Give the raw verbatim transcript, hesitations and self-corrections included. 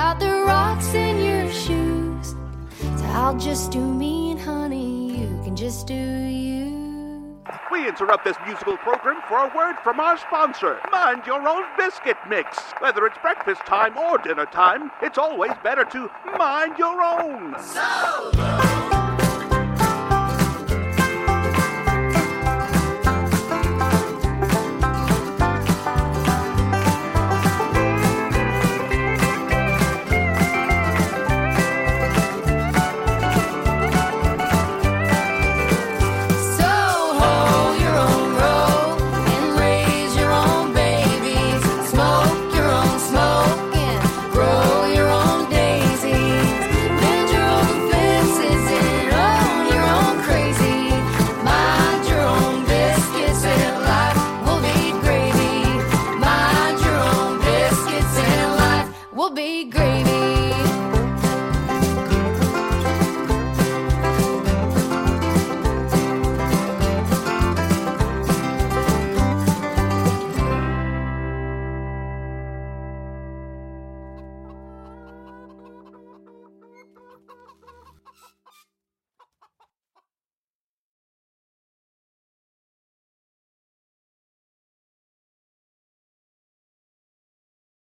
got the rocks in your shoes. So I'll just do me, and honey, you can just do you. We interrupt this musical program for a word from our sponsor, Mind Your Own Biscuit Mix. Whether it's breakfast time or dinner time, it's always better to mind your own. So